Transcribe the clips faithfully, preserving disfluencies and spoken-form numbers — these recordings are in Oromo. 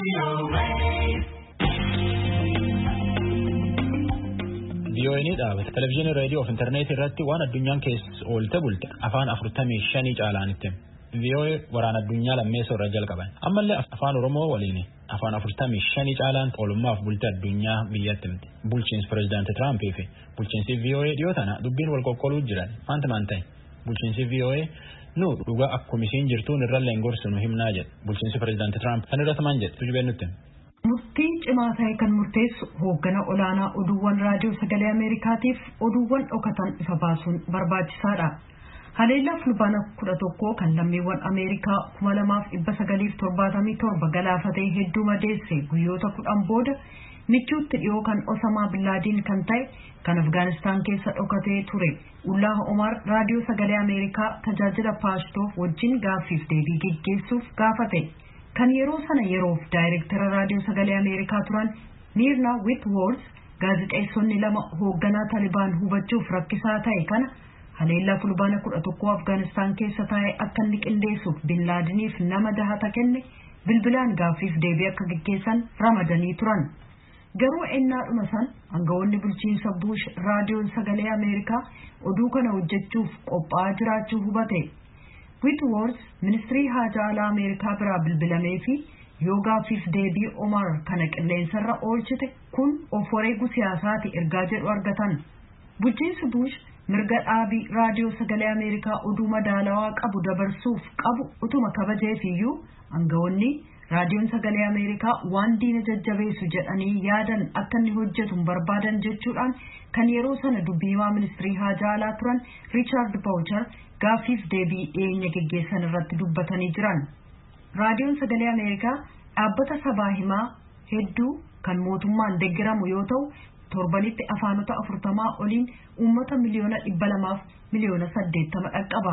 Biyyoonni dhaabata televezyiinii raadiyoo fi intarneetii irratti waan addunyaan keessa oolte bulte afaan afurtamii shanii caalaanitti biyyoonni waraana addunyaa lammeessoo irra jalqaban ammallee afaan oromoo waliin afaan afurtamii shanii caalaan oolmaaf bulte addunyaa biyyatti miti bulchiinsi pireezidaantii Tiraampii fi bulchiinsi biyyoonni dhiyoo tana dubbiin wal qoqqooluu jiran maanta maan ta'e bulchiinsi biyyoonni nu dhugaa akkuma isiin jirtuun irrallee gorsinu himnaa jedhe bulchiinsi pireezidaantii Tiraamp kan irratti maan jedhe tujubeen nutti. Murtii cimaa ta'e kan murteessu hooggana olaanaa oduuwwan raadiyoo sagalee Ameerikaatiif oduuwwan dhokatan ifa baasuun barbaachisaadha. Haleellaa fulbaana kudha tokkoo kan lammiiwwan Ameerikaa kuma lamaaf dhibba sagaliif torbaatamii torba galaafatee hedduu madeesse guyyoota kudhan booda michuutti dhiyoo kan Osamaa Billaadiin kan ta'e kan Afgaanistaan keessa dhokatee ture Ullaa Omar raadiyoo sagalee Ameerikaa tajaajila paashtoof wajjin gaaffiif deebii gaggeessuuf gaafate. Kan yeroo sana yeroof daayireektara raadiyoo sagalee Ameerikaa turan Mirna Whitworth gaazexeessonni lama hoogganaa Talibaan hubachuuf rakkisaa ta'e kana haleellaa fulbaana kudha tokkoo Afgaanistaan keessa taa'e akka inni qindeessuuf Bin Laadiniif nama dahata kenne bilbilaan gaaffiif deebii akka gaggeessan ramadanii turan. Garuu ennaadhuma san aangawoonni bulchiinsa Bush raadiyoon sagalee Ameerikaa oduu kana hojjechuuf qophaa'aa jiraachuu hubate. Whitworth ministrii haajaa alaa Ameerikaa biraa bilbilamee fi yoo gaaffiif deebii Omar kana qilleensarra oolchite kun of wareeguu siyaasaati ergaa jedhu argatan. Bulchiinsi Bush mirga dhaabii raadiyoo sagalee Ameerikaa oduu madaalawaa qabu dabarsuuf qabu utuma kabajeefiyyuu aangawoonni raadiyoon sagalee Ameerikaa waan diina jajjabeessu jedhanii yaadan akka inni hojjetu barbaadan jechuudhaan kan yeroo sana dubbiimaa ministrii haajaa alaa turan Richard Boucher gaaffiif deebii dhiyeenya geggeessan irratti dubbatanii jiran. Raadiyoon sagalee Ameerikaa dhaabbata sabaa himaa hedduu kan mootummaan deeggaramu yoo ta'u torbanitti afaanota afurtamaa oliin uummata miliyoona dhibba lamaaf miliyoona saddeettama dhaqqaba.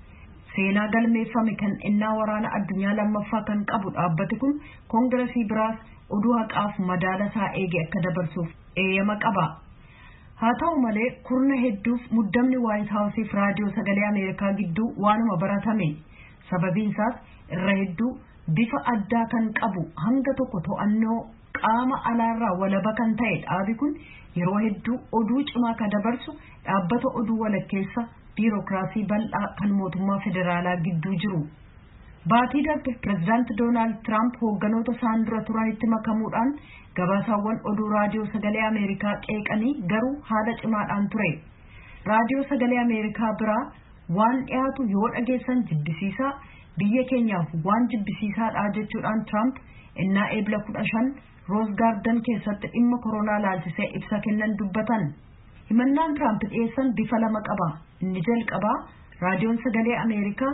Seenaa galmeeffame kan innaa waraana addunyaa lammaffaa kan qabu dhaabbati kun koongiresii biraas oduu haqaaf madaala isaa eege akka dabarsuuf eeyyama qaba. Haa ta'u malee kurna hedduuf muddamni White Houseif raadiyoo sagalee Ameerikaa gidduu waanuma baratame. Sababiin isaas irra hedduu bifa addaa kan qabu hanga tokko to'annoo qaama alaarraa walaba kan ta'e dhaabi kun yeroo hedduu oduu cimaa kan dabarsu dhaabbata oduu walakkeessa biirokraasii bal'aa kan mootummaa federaalaa gidduu jiru. Baatii darbe pireezidaanti Doonaald Tiraamp hoogganoota isaan dura turanitti makamuudhaan gabaasaawwan oduu raadiyoo sagalee Ameerikaa qeeqanii garuu haala cimaadhaan ture. Raadiyoo sagalee Ameerikaa biraa waan dhiyaatu yoo dhageessan jibbisiisaa biyya keenyaaf waan jibbisiisaadha jechuudhaan Tiraamp innaa eebla kudha shan Roos Gaarden keessatti dhimma koronaa laalchisee ibsa kennan dubbatan. Himannaan Tiraamp dhiyeessan bifa lama qaba. Inni jalqabaa raadiyoon sagalee Ameerikaa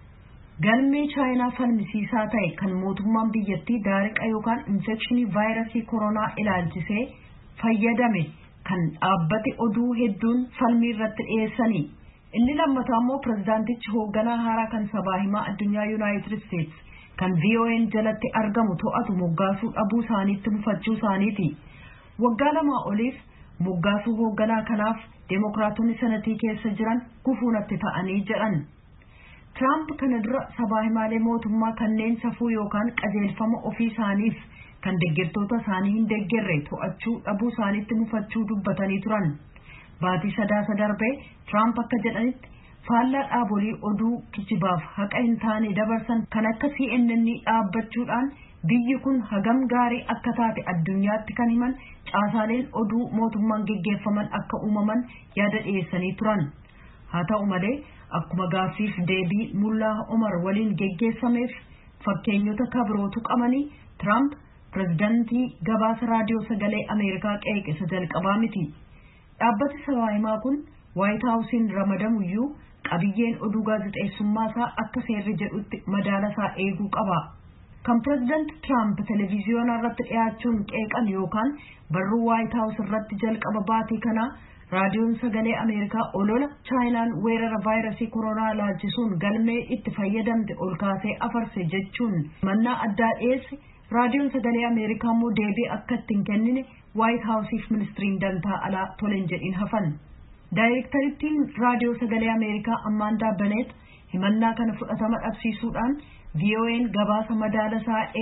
galmee chaayinaa falmisiisaa ta'e kan mootummaan biyyattii daariqa yookaan infekshinii vaayirasii koronaa ilaalchisee fayyadame kan dhaabbati oduu hedduun falmii irratti dhiyeessanii. Inni lammataa immoo pireezidaantichi hoogganaa haaraa kan sabaa himaa addunyaa Yuunaayitid Isteetsi kan V O N jalatti argamu to'atu moggaasuu dhabuu isaaniitti mufachuu isaaniiti. Waggaa lamaa oliif moggaasuu hoogganaa kanaaf Deemokiraatonni sanatii keessa jiran gufuunatti ta'anii jedhan. Tiraamp kana dura sabaa himaalee mootummaa kanneen safuu yookaan qajeelfama ofii isaaniif kan deeggartoota isaanii hin deeggarre to'achuu dhabuu isaaniitti mufachuu dubbatanii turan. Baatii sadaasa darbee Tiraamp akka jedhanitti faallaa dhaabolii oduu kijibaaf haqa hin taane dabarsan kan akka C N N dhaabbachuudhaan biyyi kun hagam gaarii akka taate addunyaatti kan himan caasaaleen oduu mootummaan geggeeffaman akka uumaman yaada dhiyeessanii turan. Haa ta'u malee akkuma gaaffiif deebii Mullaa Omar waliin geggeessameef fakkeenyota kabirootu qabanii Tiraamp pireezidaantii gabaasa raadiyoo sagalee Ameerikaa qeeqisa jalqabaa miti. Dhaabbati sabaa himaa kun White Housein ramadamuyyuu qabiyyeen oduu gaazexeessummaa isaa akka seerri jedhutti madaala isaa eeguu qaba. Kan pireezidaanti Tiraamp televiziyoonaa irratti dhiyaachuun qeeqan yookaan barruu White House irratti jalqaba baatii kana raadiyoon sagalee Ameerikaa olola chaayinaan weerara vaayirasii koronaa laalchisuun galmee itti fayyadamte ol kaasee afarse jechuun mannaa addaa dhiyeesse raadiyoon sagalee Ameerikaa immoo deebii akka ittiin kennine White Houseif ministiriin dantaa alaa toleen jedhin hafan. Daayirektarittiin raadiyoo sagalee Ameerikaa Ammaandaa Benet himannaa kana fudhatama dhabsiisuudhaan V O N gabaasa madaala isaa eege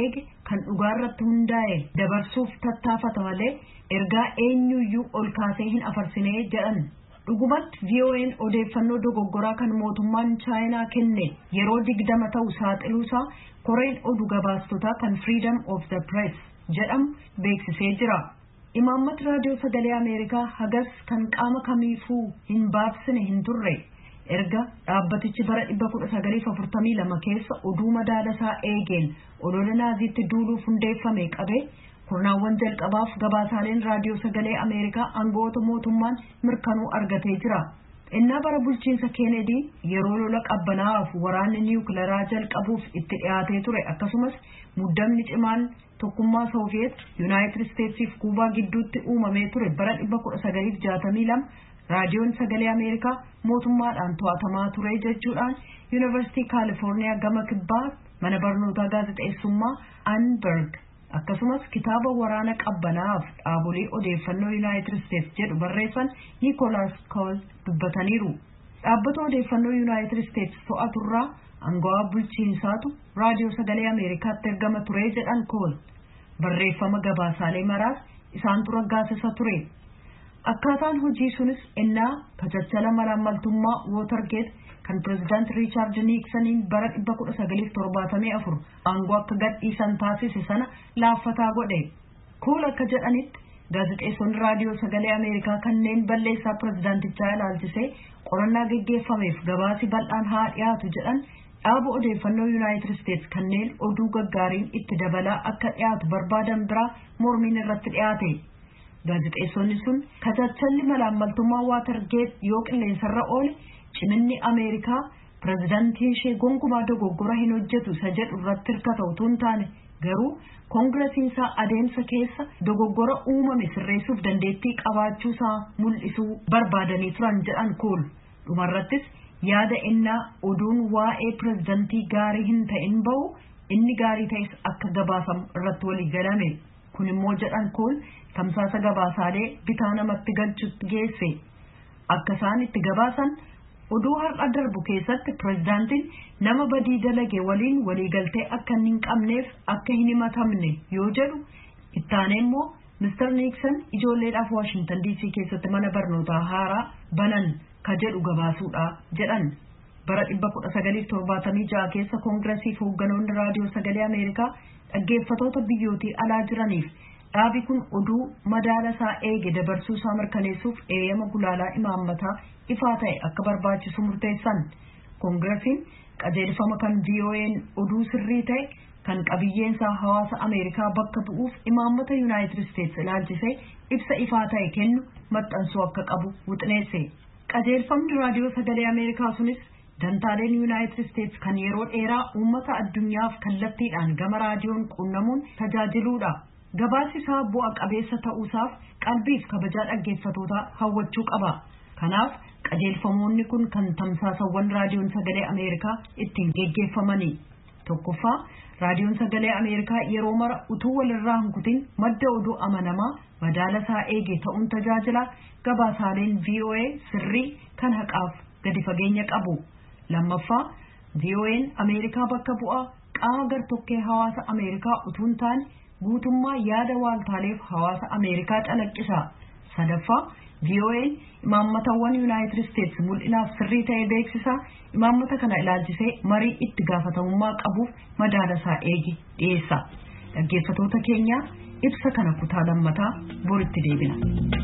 kan dhugaarratti hundaa'e dabarsuuf tattaafata malee ergaa eenyuyyuu ol kaasee hin afarsinee jedhan. Dhugumatti V O N odeeffannoo dogoggoraa kan mootummaan Chaayinaa kenne yeroo digdama ta'u saaxiluusaa koreen oduu gabaastotaa kan Freedom of the Press jedhamu beeksisee jira. Imaammata raadiyoo sagalee Ameerikaa hagas kan qaama kamiifuu hin baabsine hin turre. Erga dhaabbatichi bara dhibba kudha sagalii afurtamii lama keessa oduu madaalasaa eegeen olola naaziitti duuluuf hundeeffame qabe kurnaawwan jalqabaaf gabaasaaleen raadiyoo sagalee Ameerikaa aangoota mootummaan mirkanuu argatee jira. Innaa bara bulchiinsa Kennedy yeroo lola qabbanaaf waraanni niwukileeraa jalqabuuf itti dhiyaatee ture akkasumas muddamni cimaan tokkummaa Sooviyeet Yuunaayitid Isteetsiif Kuubaa gidduutti uumamee ture bara dhibba kudha sagalii jaatamii lama raadiyoon sagalee Ameerikaa mootummaadhaan to'atamaa ture jechuudhaan Yuunivarsiitii Kaalifoorniyaa gama kibbaa mana barnootaa gaazexeessummaa Annberg akkasumas kitaaba waraana qabbanaaf dhaabolee odeeffannoo Yuunaayitid Isteets jedhu barreessan Nicholas Cole dubbataniiru. Dhaabbata odeeffannoo Yuunaayitid Isteets to'aturraa aangawaa bulchiinsaatu raadiyoo sagalee Ameerikaatti ergama ture jedhan Cole. Barreeffama gabaasaalee maraas isaantu raggaasisa ture. Akkaataan hojii sunis ennaa tajaajila malaammaltummaa Watergate kan pirezidaant Riichaard Niiksaniin bara dhibba kudha sagalii torbaatamii afur aangoo akka gadhiisan taasise sana laaffataa godhe. Cole akka jedhanitti gaazexeessonni raadiyoo sagalee Ameerikaa kanneen balleessaa pirezidaantichaa ilaalchisee qorannaa geggeeffameef gabaasi bal'aan haa dhiyaatu jedhan dhaaba odeeffannoo Yuunaayitid Isteets kanneen oduu gaggaariin itti dabalaa akka dhiyaatu barbaadan biraa mormiin irratti dhiyaate. Gaazexeessonni sun tajaajilli malaammaltummaa Watergate yoo qilleensarra oole ciminni Ameerikaa pirezidaantiin ishee gonkumaa dogoggora hin hojjetu isa jedhu irratti hirkata utuu hin taane garuu koongiresiinsaa adeemsa keessa dogoggora uumame sirreessuuf dandeettii qabaachuusaa mul'isuu barbaadanii turan jedhan Cole. Dhumarrattis yaada innaa oduun waa'ee pirezidaantii gaarii hin ta'in bahu inni gaarii ta'es akka gabaasamu irratti walii galame. Kun immoo jedhan Cole tamsaasa gabaasaalee bitaa namatti galchutti geesse. Akka isaan itti gabaasan oduu har'a darbu keessatti pirezidaantiin nama badii dalage waliin waliigaltee akka hin qabneef akka hin himatamne yoo jedhu ittaanee immoo Mister Nixon ijoolleedhaaf Washington D C keessatti mana barnootaa haaraa banan ka jedhu gabaasuudha jedhan. Bara dhibba kudha sagalii torbaatamii ja'a keessa koongiresiif hoogganoonni raadiyoo sagalee Ameerikaa dhaggeeffatoota biyyootii alaa jiraniif dhaabi kun oduu madaalasaa eege dabarsuusaa mirkaneessuuf eeyyama gulaalaa imaammataa ifaa ta'e akka barbaachisu murteessan. Koongiresiin qajeelfama kan V O N oduu sirrii ta'e kan qabiyyeensaa hawaasa Ameerikaa bakka bu'uuf imaammata Yuunaayitid Isteets ilaalchisee ibsa ifaa ta'e kennu maxxansuu akka qabu wuxneesse. Qajeelfamni raadiyoo sagalee Ameerikaa sunis dantaaleen Yuunaayitid Isteets kan yeroo dheeraa uummata addunyaaf kallattiidhaan gama raadiyoon qunnamuun tajaajiluudha. Gabaasi isaa bu'a qabeessa ta'uusaaf qalbiif kabajaa dhaggeeffatootaa hawwachuu qaba. Kanaaf qajeelfamoonni kun kan tamsaasawwan raadiyoon sagalee Ameerikaa ittiin geggeeffamanii. Tokkoffaa raadiyoon sagalee Ameerikaa yeroo mara utuu walirraa hin kutin madda oduu amanamaa madaalasaa eege ta'uun tajaajila gabaasaaleen V O A sirrii kan haqaaf gadi fageenya qabu. Lammaffaa V O N Ameerikaa bakka bu'aa qaama gartokkee hawaasa Ameerikaa utuu hin taane guutummaa yaada waaltaaleef hawaasa Ameerikaa calaqqisa. Sadaffaa V O N imaammatawwan Yuunaayitid Isteets mul'inaaf sirrii ta'e beeksisa. Imaammata kana ilaalchisee marii itti gaafatamummaa qabuuf madaalasaa eege dhiyeessa. Dhaggeeffatoota keenya ibsa kana kutaa lammataa boritti deebina.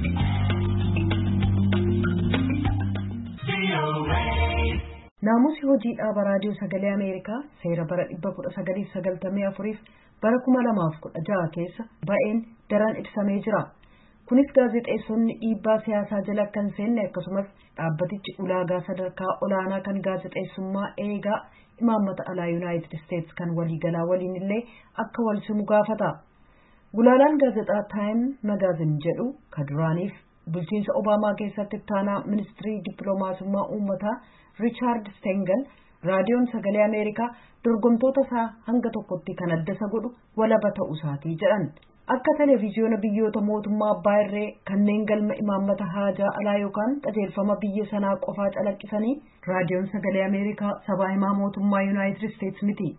Naamusi hojii dhaaba raadiyoo sagalee Ameerikaa seera bara dhibba kudha sagalii sagaltamii afuriif bara kuma lamaaf kudha jaha keessa ba'een daran ibsamee jira. Kunis gaazexeessonni dhiibbaa siyaasaa jala kan seenne akkasumas dhaabbatichi ulaagaa sadarkaa olaanaa kan gaazexeessummaa eegaa imaammata alaa Yuunaayitid Isteets kan waliigalaa waliin illee akka wal simu gaafata. Gulaalaan gaazexaa Time Magazine jedhu ka duraaniif bulchiinsa Obaamaa keessatti ittaanaa ministirii dippiloomaasummaa uummataa Richard Stengel raadiyoon sagalee Ameerikaa dorgomtoota isaa hanga tokkotti kan adda isa godhu walaba ta'uu isaatii jedhan. Akka televiziyoona biyyoota mootummaa abbaa irree kanneen galma imaammata haajaa alaa yookaan qajeelfama biyya sanaa qofaa calaqqisanii raadiyoon sagalee Ameerikaa sabaa himaa mootummaa Yuunaayitid Isteets miti.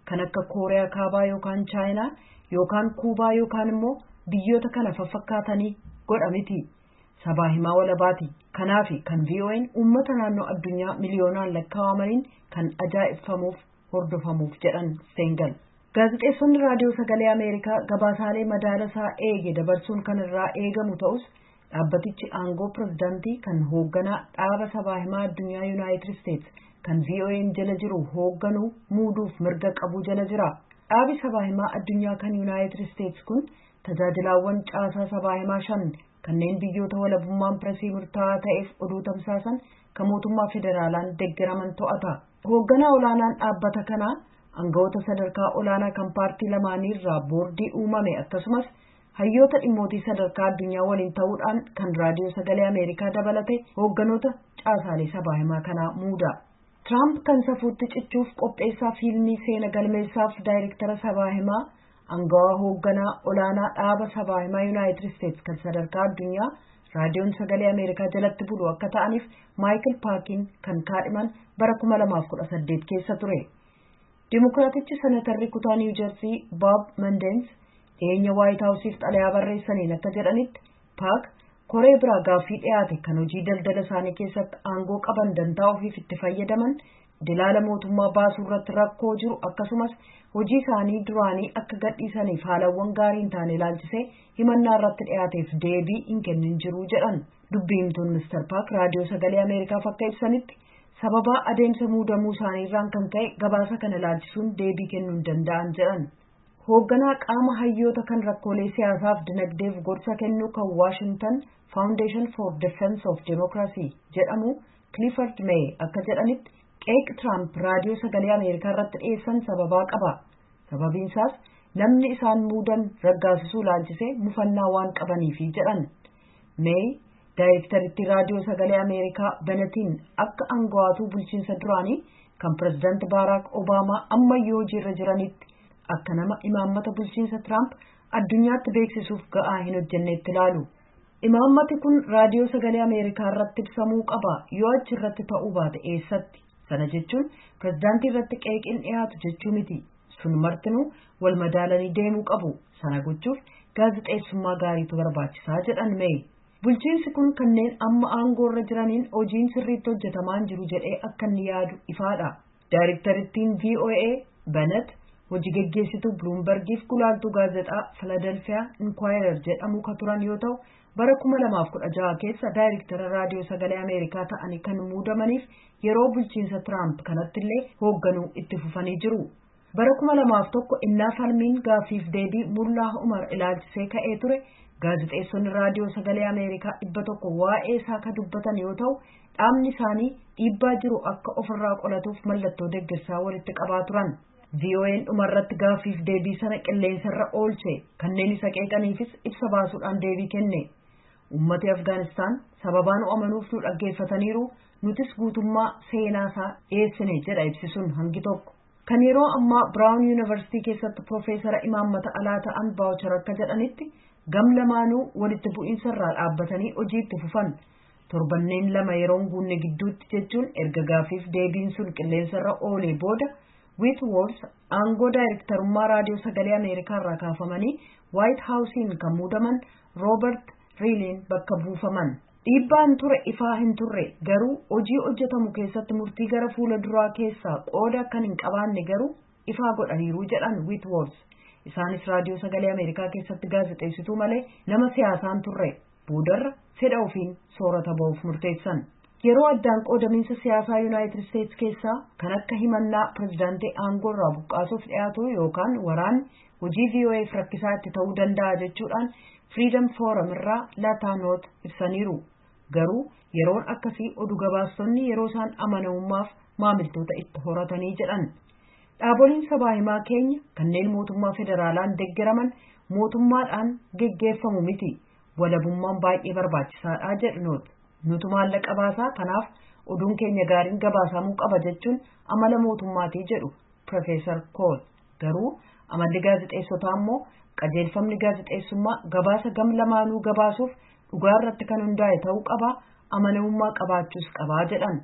kan akka Kooriyaa Kaabaa yookaan Chaayinaa yookaan Kuubaa yookaan immoo biyyoota kana fafakkaatanii godhamiti. Sabaa himaa walabaati. Kanaaf kan V O N uummata naannoo addunyaa miliyoonaan lakkaa'amaniin kan ajaa'ibfamuuf hordofamuuf jedhan Stengel. Gaazexeessonni raadiyoo sagalee Ameerikaa gabaasaalee madaalasaa eege dabarsuun kan irraa eegamu ta'us dhaabbatichi aangoo pirezidaantii kan hoogganaa dhaaba sabaa himaa addunyaa Yuunaayitid Isteets kan V O N jala jiru hoogganuu muuduuf mirga qabu jala jira. Dhaabi sabaa himaa addunyaa kan Yuunaayitid Isteets kun tajaajilaawwan caasaa sabaa himaa shan kanneen biyyoota walabummaan pireesii murtaa'aa ta'eef oduu tamsaasan kan mootummaa federaalaan deeggaraman to'ata. Hoogganaa olaanaan dhaabbata kanaa aangawoota sadarkaa olaanaa kan paartii lamaanii irraa boordii uumame akkasumas hayyoota dhimmootii sadarkaa addunyaa waliin ta'uudhaan kan raadiyoo sagalee Ameerikaa dabalate hoogganoota caasaalee sabaa himaa kanaa muuda. Tiraamp kan safuutti cichuuf qopheessaa fiilmii seena galmeessaaf daayirektara sabaa himaa aangawaa hoogganaa olaanaa dhaaba sabaa himaa Yuunaayitid Isteets kan sadarkaa addunyaa raadiyoon sagalee Ameerikaa jalatti bulu akka ta'aniif Maayikil Paakin kan kaadhiman bara kuma lamaaf kudha saddeet keessa ture. Dimokiraatichi senatarri kutaa Niw Jersii Bob Mendens dhiyeenya Waayit Haawusiif xalayaa barreessaniin akka jedhanitti Paak koree biraa gaaffii dhiyaate kan hojii daldala isaanii keessatti aangoo qaban dantaa ofiif itti fayyadaman dilaala mootummaa baasuu irratti rakkoo jiru akkasumas hojii isaanii duraanii akka gadhiisaniif haalawwan gaarii hin taane ilaalchisee himannaa irratti dhiyaateef deebii hin kennin jiru jedhan. Dubbiimtuun Mister Paak raadiyoo sagalee Ameerikaaf akka ibsanitti sababaa adeemsa muudamuu isaaniirraan kan ka'e gabaasa kana ilaalchisuun deebii kennuu hin danda'an jedhan. Hoogganaa qaama hayyoota kan rakkoolee siyaasaaf dinagdeef gorsa kennuu kan Washington Foundation for Defense of Democracy jedhamu Clifford May akka jedhanitti qeeq Trump raadiyoo sagalee Ameerikaa irratti dhiyeessan sababaa qaba. Sababiin isaas namni isaan muudan raggaasisuu ilaalchisee mufannaa waan qabaniifi jedhan. May daayirektaritti raadiyoo sagalee Ameerikaa Benetiin akka aangawaatuu bulchiinsa duraanii kan pirezidaanti Baaraak Obaamaa ammayyoo hojiirra jiranitti akka nama imaammata bulchiinsa Trump addunyaatti beeksisuuf ga'aa hin hojjenneetti ilaalu. Imaammati kun raadiyoo sagalee Ameerikaa irratti ibsamuu qaba yoo achi irratti ta'uu baate eessatti. Sana jechuun pirezidaantii irratti qeeqiin dhiyaatu jechuu miti. Sun martinuu wal madaalanii deemuu qabu. Sana gochuuf gaazexeessummaa gaariitu barbaachisaa jedhan May. Bulchiinsi kun kanneen amma aangoo irra jiraniin hojiin sirriitti hojjetamaan jiru jedhee akka inni yaadu ifaadha. Daayirektarittiin V O A Bennett hojii geggeessituu Bloombergiif gulaaltuu gaazexaa Philadelphia Inquirer jedhamu ka turan yoo ta'u bara kuma lamaaf kudha jaha keessa daayirektara raadiyoo sagalee Ameerikaa ta'anii kan muudamaniif yeroo bulchiinsa Trump kanatti illee hoogganuu itti fufanii jiru. Bara kuma lamaaf tokko innaa falmiin gaaffiif deebii Mullaa Umar ilaalchisee ka'ee ture gaazexeessonni raadiyoo sagalee Ameerikaa dhibba tokko waa'ee isaa ka dubbatan yoo ta'u dhaabni isaanii dhiibbaa jiru akka ofirraa qolatuuf mallattoo deeggarsaa walitti qabaa turan. V O N dhumarratti gaaffiif deebii sana qilleensarra oolche kanneen isa qeeqaniifis ibsa baasuudhaan deebii kenne. Ummati Afgaanistaan sababaan amanuuf nu dhaggeeffataniiru nutis guutummaa seenaasaa dhiyeessine jedha ibsisuun hangi tokko. Kan yeroo ammaa Brown University keessatti Profeesara imaammata alaa ta'an Baawuchar akka jedhanitti gam lamaanuu walitti bu'iinsarraa dhaabbatanii hojii itti fufan. Torbanneen lama yeroon guunne gidduutti jechuun erga gaaffiif deebiin sun qilleensarra oolee booda Whitworth aangoo daayirektarummaa raadiyoo sagalee Ameerikaa irraa kaafamanii White Houseen kan muudaman Robert Reilly'n bakka buufaman. Dhiibbaan ture ifaa hin turre garuu hojii hojjetamu keessatti murtii gara fuula duraa keessaa qooda kan hin qabaanne garuu ifaa godhaniiru jedhan Whitworth. Isaanis raadiyoo sagalee Ameerikaa keessatti gaazexeessituu malee nama siyaasaan turre boodarra fedha ofiin soorata ba'uuf murteessan. Yeroo addaan qoodamiinsa siyaasaa Yuunaayitid Isteets keessaa kan akka himannaa pirezidaantii aangoo irraa buqqaasuuf dhiyaatu yookaan waraan hojii V O A'f rakkisaa itti ta'uu danda'a jechuudhaan Freedom Forum irraa Lataanoot ibsaniiru. Garuu yeroon akkasii oduu gabaastonni yeroo isaan amanamummaaf maamiltoota itti horatanii jedhan. Dhaaboliin sabaa himaa keenya kanneen mootummaa federaalaan deeggaraman mootummaadhaan geggeeffamu miti. Walabummaan baay'ee barbaachisaadha jedhanoot. Nutu maallaqa baasaa kanaaf oduun keenya gaariin gabaasamuu qaba jechuun amala mootummaatii jedhu Profeesar Kool. Garuu amalli gaazexeessotaa immoo qajeelfamni gaazexeessummaa gabaasa gam lamaanuu gabaasuuf dhugaa irratti kan hundaa'e ta'uu qaba amanamummaa qabaachuus qabaa jedhan.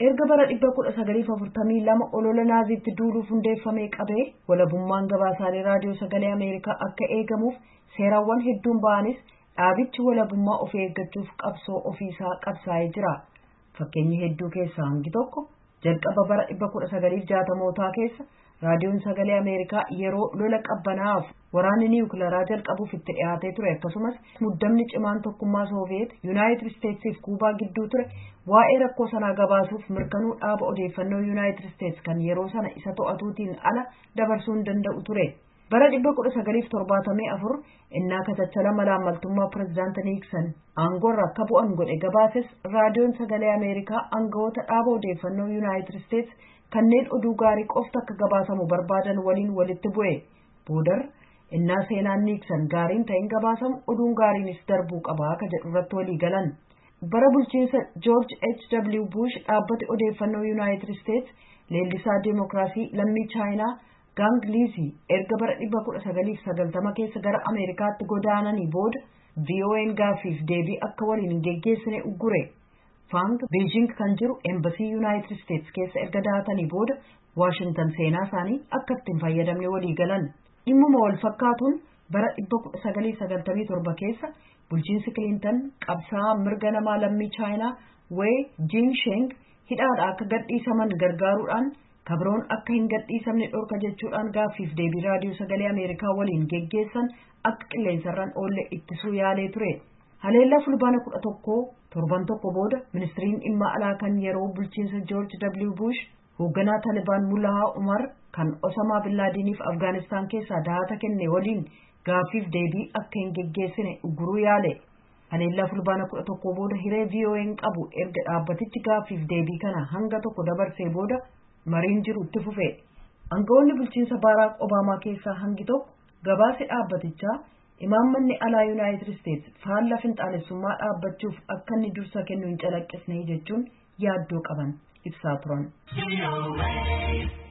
erga bara dhibba kudha sagalii fi afurtamii lama olola naaziitti duuluuf hundeeffamee qabee walabummaan gabaasaalee raadiyoo sagalee Ameerikaa akka eegamuuf seerawwan hedduun ba'anis dhaabichi walabummaa ofii eeggachuuf qabsoo ofiisaa qabsaa'ee jira. Fakkeenyi hedduu keessaa hangi tokko jalqaba bara dhibba kudha sagalii fi jaatamootaa keessa raadiyoon sagalee Ameerikaa yeroo lola qabbanaaf waraanni niwukilaraa jalqabuuf itti dhiyaatee ture akkasumas muddamni cimaan tokkummaa Sooviyeet Yuunaayitid Isteetsii fi Kuubaa gidduu ture waa'ee rakkoo sanaa gabaasuuf mirkanuu dhaaba odeeffannoo Yuunaayitid Isteets kan yeroo sana isa to'atuutiin ala dabarsuu hin danda'u ture. Bara dhibba kudha sagalii fi torbaatamii afur innaa katachala malaammaltummaa pireezidaantii Niiksan aangoorra akka bu'an godhe gabaases raadiyoon sagalee Ameerikaa aangawoota dhaaba odeeffannoo Yuunaayitid Isteets kanneen oduu gaarii qofti akka gabaasamu barbaadan waliin walitti bu'e. Boodar innaa seenaan Niiksan gaariin ta'in gabaasamu oduun gaariinis darbuu qaba akka jedhu irratti walii galan. Bara bulchiinsa George H W Bush dhaabbati odeeffannoo Yuunaayitid Isteets leellisaa Dimookiraasii lammii Chaayinaa Gang Liizii erga bara dhibba kudha sagalii fi sagaltama keessa gara Ameerikaatti godaananii booda V O A'n gaaffiif deebii akka waliin hin geggeessine uggure. Fang Beijing kan jiru Embassy United States keessa erga daatanii booda Washington seenaa isaanii akka ittiin fayyadamne walii galan. Dhimmuma wal fakkaatuun bara dhibba kudha sagalii sagaltamii torba keessa bulchiinsi Clinton qabsaa'aa mirga namaa lammii Chaayinaa Wei Jingsheng hidhaadhaa akka gadhiisaman gargaaruudhaan kabroon akka hin gadhiisamne dhorka jechuudhaan gaaffiif deebii raadiyoo sagalee Ameerikaa waliin geggeessan akka qilleensarraan oolle ittisuu yaalee ture. Haleellaa fulbaana kudha tokkoo torban tokko booda ministiriin dhimma alaa kan yeroo bulchiinsa George W Bush hoogganaa Taliban Mullah Umar kan Osama bin Laadeniif Afgaanistaan keessaa dahata kenne waliin gaaffiif deebii akka hin geggeessine ugguruu yaale. Haleellaa fulbaana kudha tokko booda hiree V O A'n qabu erga dhaabbatichi gaaffiif deebii kana hanga tokko dabarsee booda mariin jiru itti fufe. Aangawoonni bulchiinsa Barack Obaamaa keessaa hangi tokko gabaasa dhaabbatichaa imaammanni alaa Yuunaayitid Isteets faallaa finxaalessummaa dhaabbachuuf akka inni dursa kennu hin calaqqisne jechuun yaaddoo qaban ibsaa turan.